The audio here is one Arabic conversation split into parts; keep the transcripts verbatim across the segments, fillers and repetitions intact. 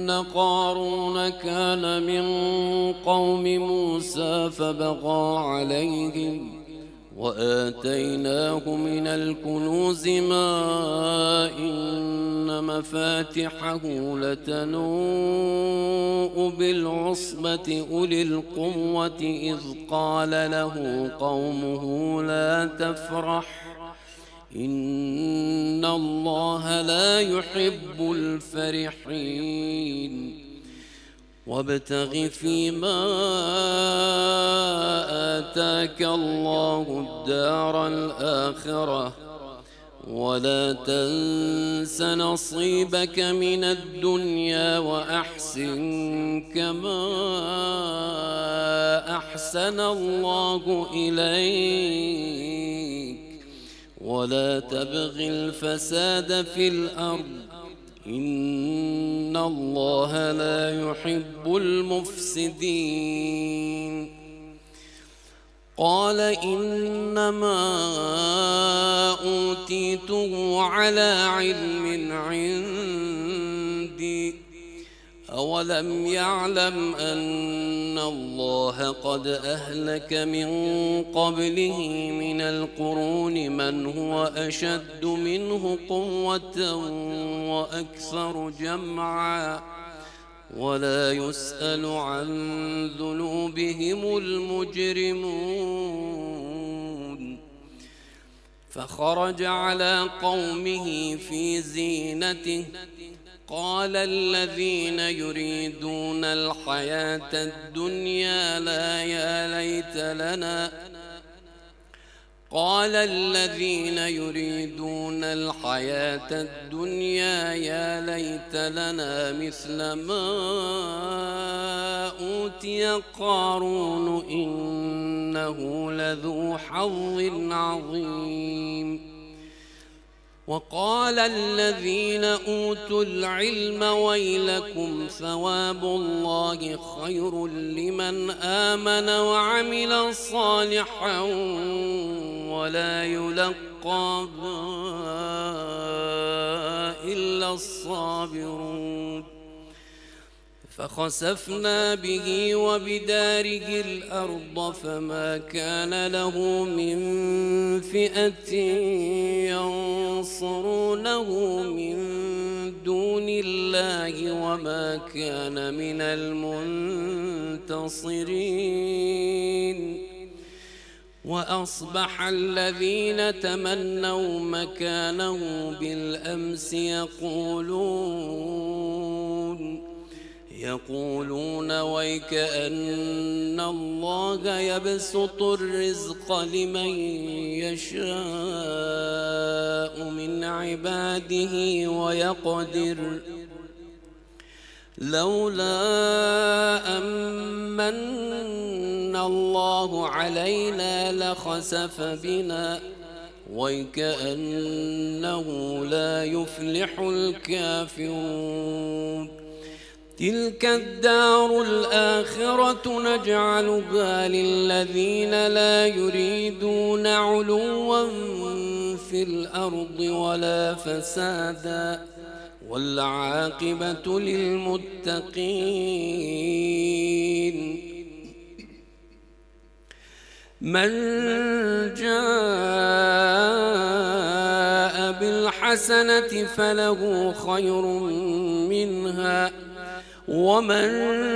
إن قارون كان من قوم موسى فبغى عليهم وآتيناه من الكنوز ما إن مفاتحه لتنوء بالعصبة أولي القوة إذ قال له قومه لا تفرح إن الله لا يحب الفرحين وابتغ فيما آتاك الله الدار الآخرة ولا تنس نصيبك من الدنيا وأحسن كما أحسن الله إليك ولا تبغ الفساد في الأرض إن الله لا يحب المفسدين قال إنما أوتيته على علم عندي أولم يعلم أن الله قد أهلك من قبله من القرون من هو أشد منه قوة وأكثر جمعا ولا يسأل عن ذنوبهم المجرمون فخرج على قومه في زينته قال الذين يريدون الحياة الدنيا لا يا ليت لنا قال الذين يريدون الحياة الدنيا يا ليت لنا مثل ما أوتي قارون إنه لذو حظ عظيم وقال الذين أوتوا العلم ويلكم ثواب الله خير لمن آمن وعمل صالحا ولا يلقاها إلا الصابرون فخسفنا به وبداره الأرض فما كان له من فئة ينصرونه من دون الله وما كان من المنتصرين وأصبح الذين تمنوا مكانه بالأمس يقولون يقولون ويكأن الله يبسط الرزق لمن يشاء من عباده ويقدر لولا أمن الله علينا لخسف بنا ويكأنه لا يفلح الكافرون تلك الدار الآخرة نجعلها للذين لا يريدون علوا في الأرض ولا فسادا والعاقبة للمتقين من جاء بالحسنة فله خير منها ومن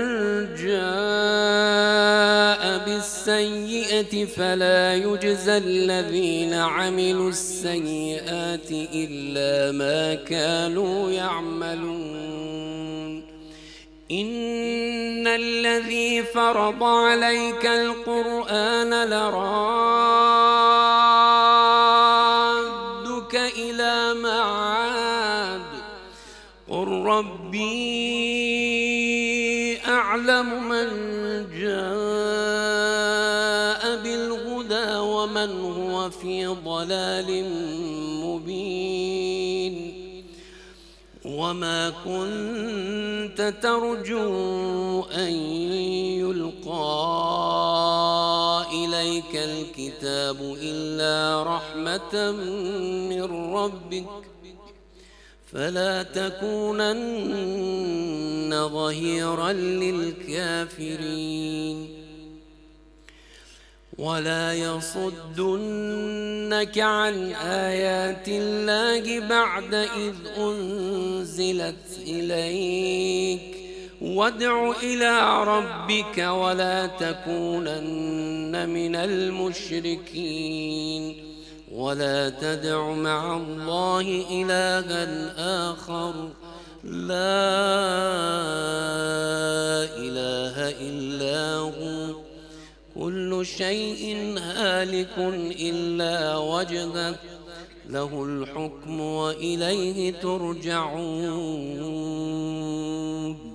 جاء بالسيئة فلا يجزى الذين عملوا السيئات إلا ما كانوا يعملون إن الذي فرض عليك القرآن لرادك إلى معاد قل ربي أعلم من جاء بالهدى ومن هو في ضلال مبين وما كنت ترجو أن يلقى إليك الكتاب إلا رحمة من ربك فلا تكونن ظهيرا للكافرين ولا يصدنك عن آيات الله بعد إذ أنزلت إليك وادع إلى ربك ولا تكونن من المشركين ولا تدع مع الله إلها آخر لا إله إلا هو كل شيء هالك إلا وجهه له الحكم وإليه ترجعون.